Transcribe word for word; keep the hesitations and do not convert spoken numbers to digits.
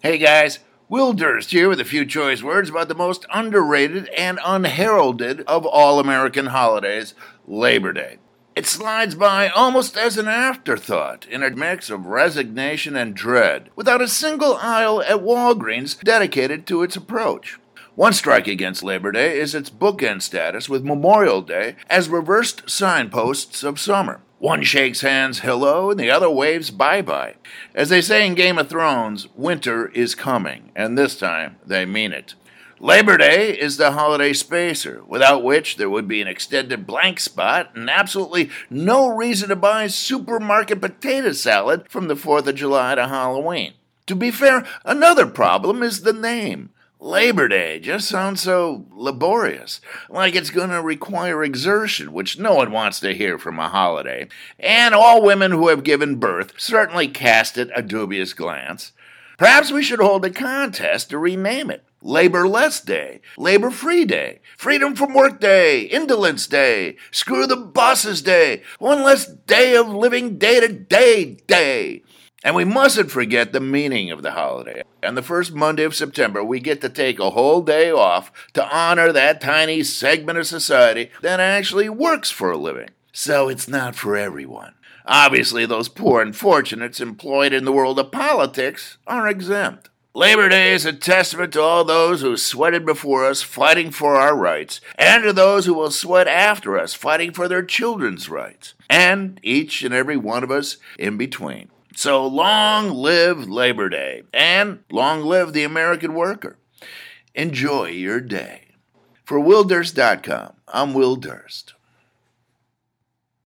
Hey guys, Will Durst here with a few choice words about the most underrated and unheralded of all American holidays, Labor Day. It slides by almost as an afterthought in a mix of resignation and dread, without a single aisle at Walgreens dedicated to its approach. One strike against Labor Day is its bookend status with Memorial Day as reversed signposts of summer. One shakes hands hello and the other waves bye-bye. As they say in Game of Thrones, winter is coming, and this time they mean it. Labor Day is the holiday spacer, without which there would be an extended blank spot and absolutely no reason to buy supermarket potato salad from the fourth of July to Halloween. To be fair, another problem is the name. Labor Day just sounds so laborious, like it's going to require exertion, which no one wants to hear from a holiday. And all women who have given birth certainly cast it a dubious glance. Perhaps we should hold a contest to rename it. Labor-less Day, Labor-free Day, Freedom from Work Day, Indolence Day, Screw the Bosses Day, one less day of living day-to-day day. And we mustn't forget the meaning of the holiday. On the first Monday of September, we get to take a whole day off to honor that tiny segment of society that actually works for a living. So it's not for everyone. Obviously, those poor unfortunates employed in the world of politics are exempt. Labor Day is a testament to all those who sweated before us fighting for our rights, and to those who will sweat after us fighting for their children's rights, and each and every one of us in between. So long live Labor Day, and long live the American worker. Enjoy your day. For Will Durst dot com, I'm Will Durst.